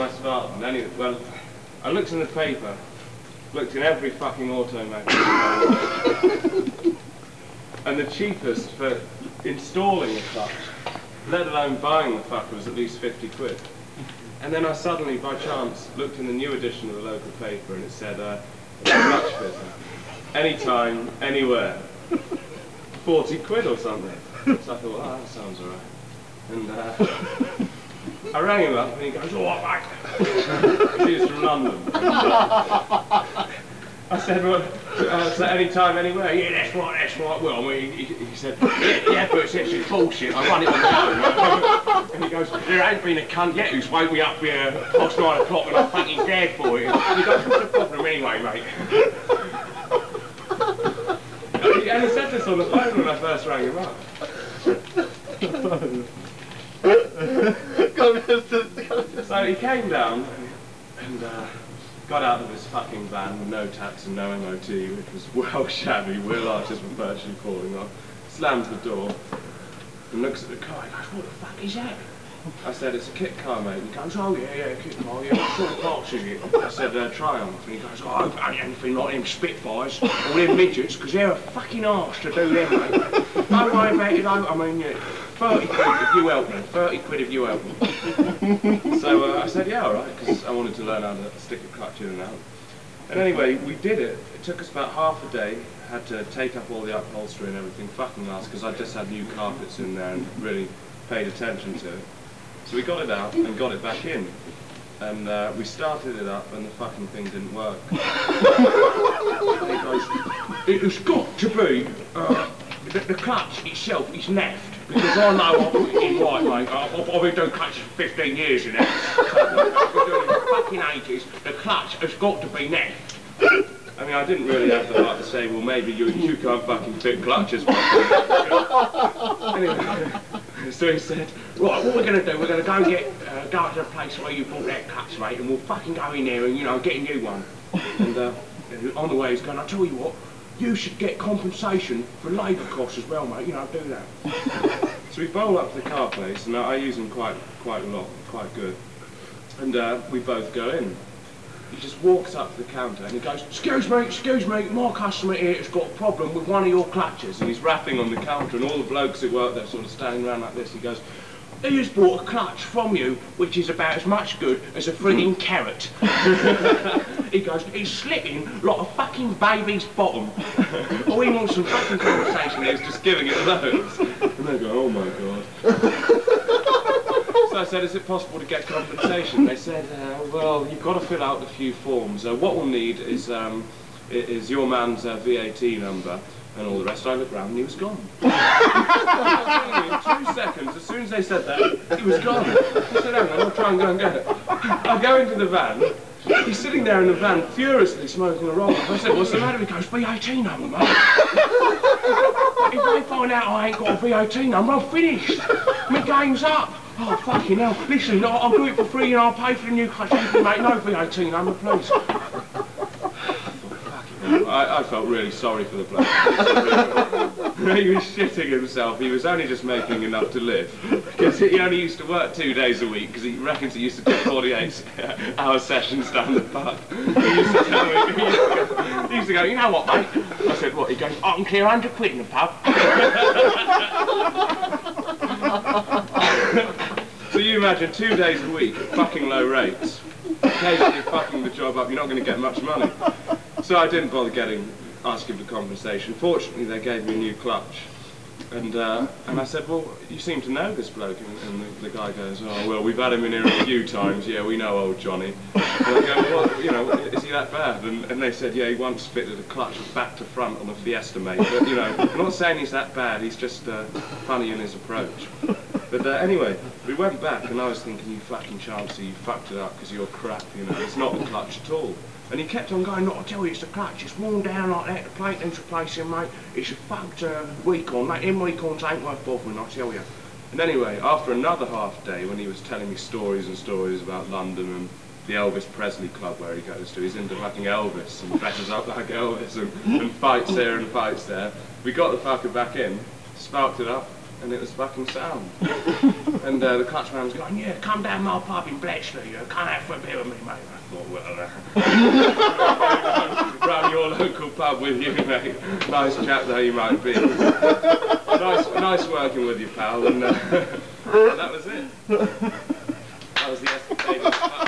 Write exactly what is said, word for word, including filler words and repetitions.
I started. And anyway, well, I looked in the paper, looked in every fucking auto magazine, and the cheapest for installing a clutch, let alone buying the fucker, was at least fifty quid. And then I suddenly, by chance, looked in the new edition of the local paper, and it said, uh, clutch fitter, anytime, anywhere, forty quid or something. So I thought, oh, that sounds alright. And uh, I rang him up and he goes, all right, mate. He was from London. And, uh, I said, well, uh, so any time, anywhere? Yeah, that's right, that's right. Well, I mean, he, he said, yeah, yeah, but it's actually bullshit. I run it on my own. And he goes, there ain't been a cunt yet who's woke me up here past nine o'clock and I'm fucking dead for it. And he goes, what's the problem anyway, mate? And he said this on the phone when I first rang him up. So he came down and uh, got out of his fucking van with no tax and no M O T, which was well shabby, wheel arches were virtually falling off, slams the door and looks at the car and goes, what the fuck is that? I said, it's a kit car, mate. And he goes, oh yeah, yeah, kit car, yeah, what sort of parts is it? I said, uh, Triumph. And he goes, oh, I hope it ain't anything like them Spitfires or them midgets, because they're a fucking arse to do them, mate. Don't worry about it, though. I mean, yeah, thirty quid if you help me, thirty quid if you help me. So uh, I said, yeah, alright, because I wanted to learn how to stick a clutch in and out. And anyway, we did it. It took us about half a day. Had to take up all the upholstery and everything, fucking last, because I just had new carpets in there and really paid attention to it. So we got it out and got it back in. And uh, we started it up and the fucking thing didn't work. And he goes, it has got to be, uh, the, the clutch itself is naffed. Because I know I put it in right, mate. I've, I've been doing clutches for fifteen years now. I've been doing it for fucking ages. The clutch has got to be naffed. I mean, I didn't really have the heart to say, well, maybe you, you can't fucking fit clutches properly. Anyway, so he said, right, what we're going to do, we're going to go get, uh, go to the place where you bought that clutch, mate, and we'll fucking go in there and, you know, get a new one. And uh, on the way he's going, I'll tell you what, you should get compensation for labour costs as well, mate, you know, do that. So we bowl up to the car place, and I use them quite, quite a lot, quite good. And uh, we both go in. He just walks up to the counter and he goes, excuse me, excuse me, my customer here has got a problem with one of your clutches. And he's rapping on the counter and all the blokes who work there sort of standing around like this. He goes, he has bought a clutch from you which is about as much good as a frigging carrot. He goes, he's slipping like a fucking baby's bottom. Oh, he wants some fucking conversation. He's just giving it loads. And they go, oh my God. So I said, is it possible to get compensation? They said, uh, well, you've got to fill out a few forms. Uh, what we'll need is um, is your man's uh, V A T number and all the rest. I looked round and he was gone. In two seconds, as soon as they said that, he was gone. I said, hang on, I'll try and go and get it. I go into the van. He's sitting there in the van, furiously smoking a roll. I said, what's the matter? He goes, V A T number, mate. If they find out I ain't got a V A T number, I'm finished. My game's up. Oh, fucking hell. Listen, I'll, I'll do it for free and I'll pay for the new clutch. Mate, no V A T number, please. I, I felt really sorry for the bloke. He was shitting himself. He was only just making enough to live. Because he only used to work two days a week, because he reckons he used to do forty-eight hour sessions down the pub. He used to tell me, he used to, go, he used to go, you know what, mate? I said, what? He goes, I can clear one hundred quid in the pub. So you imagine two days a week at fucking low rates, occasionally fucking the job up, you're not going to get much money. So I didn't bother getting, asking for compensation. Fortunately, they gave me a new clutch. And uh, and I said, well, you seem to know this bloke. And, and the, the guy goes, oh, well, we've had him in here a few times. Yeah, we know old Johnny. And I go, well, you know, is he that bad? And, and they said, yeah, he once fitted a clutch back to front on a Fiesta, mate. But, you know, I'm not saying he's that bad. He's just uh, funny in his approach. But uh, anyway, we went back, and I was thinking, you fucking Chancey, you fucked it up because you're crap, you know. It's not the clutch at all. And he kept on going, no, I tell you, it's the clutch. It's worn down like that. The plate needs replacing, mate. It's a fucked uh, weak-on, mate. Them weak-ons ain't worth bothering, I tell you. And anyway, after another half day, when he was telling me stories and stories about London and the Elvis Presley club where he goes to, he's into fucking Elvis and dresses up like Elvis and, and fights there and fights there. We got the fucker back in, sparked it up, and it was fucking sound. And uh, the clutch man was going, yeah, come down my pub in Bletchley, you come out for a beer with me, mate. I thought, well, uh, round your local pub with you, mate. Nice chap though you might be. Nice, nice working with you, pal, and uh, that was it. That was the S P K.